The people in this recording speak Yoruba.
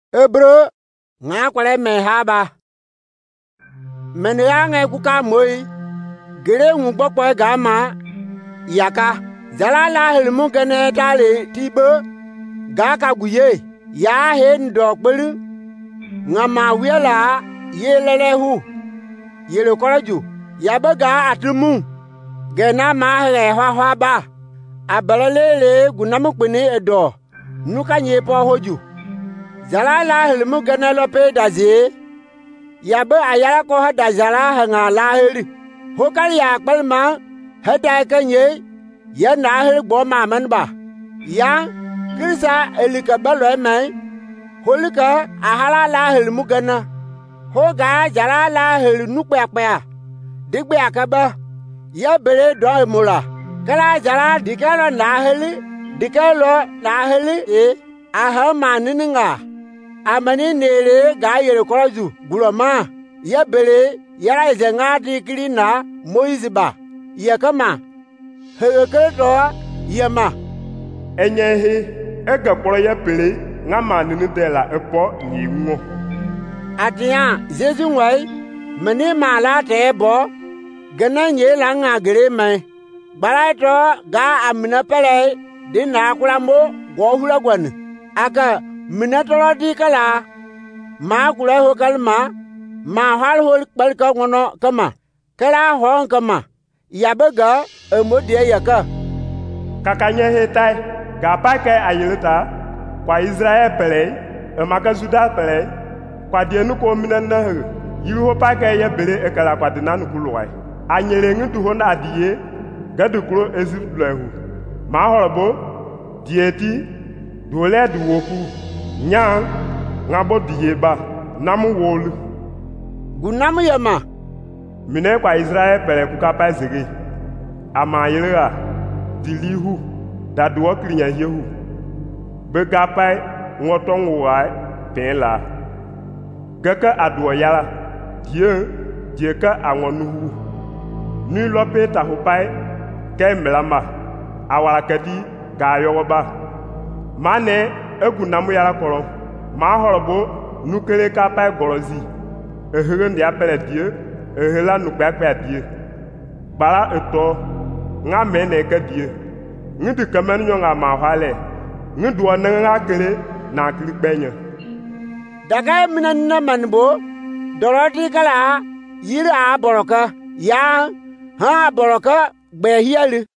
Ebro nga kwale me haba. Mene ya nga kuka moi. Gere ngu gbokpo gama yaka. Zala la helmu gene tale tibe. Ga ka guye. Ya hen dokbelu. Nga ma wiela ye lelehu. Yele koraju. Ya bega atumu. Gena ma he hwa ba. Abalele gunamu kwene edo. Nuka nye po hoju. Zala la helmu gene lope daze. Ya be ayala ko ha dazala hanga la heli. Hokal ya kbalma hada kanye ya na hel bo ma man ba. Ya kirsa elika balwe mai. Holika ahala la helmu gene. Hoga zala la hel nukpe akpa. Digbe akaba. Ya bere do emula. Kala zala dikelo na heli. Dikelo na heli aha manininga. Amani nere ga yere koraju guloma. Ya bere yara izenga dikili na Moizi ba. Ya kama. Heketo yema. Enyehi ega kporo ya pere nga manini dela epo nyinwo. Atia Jesu wai mani mala tebo. Gana nye la nga gere mai. Balaito ga amina pele dina kulambo gohula gwani. Aka minatolo di kala. Ma kula ho kalma. Ma hal hol balka ngono kama. Kala hon kama. Yabega emodie yaka. Kakanye hetai. Ga pake ayilita. Kwa Israel pele. Emaka Juda pele. Kwa dienu ko minana he. Yiru ho pake ya bere ekala kwa dinanu kuluwai. Anyere ngitu ho na adiye. Gadu kuro Egypt lehu. Ma horobo. Dieti. Dole duwoku. Nyang. Ngabo diyeba. Namu wolu. Gunamu yama. Mine kwa Israel pele kukapa zege. Ama yelera. Dilihu. Daduwa krinya yehu. Begapai. Ngotong uwai. Penla. Gaka aduwa yala. Dieka angonuhu. Nu lope tahupai. Ke melama. Awarakadi. Ga yogoba. Mane egunamu yala koro. Ma horobo nukele kapai gorozi. Ehele ndi apele die. Ehela nukpekpe die. Bala eto. Nga mene ke die. Ngidi kemen nyonga ma hale. Ngiduwa nga kele na klikpenye. Daga minanna manbo. Doroti kala. Yira boroka. Ya. Ha boroka. Behiali.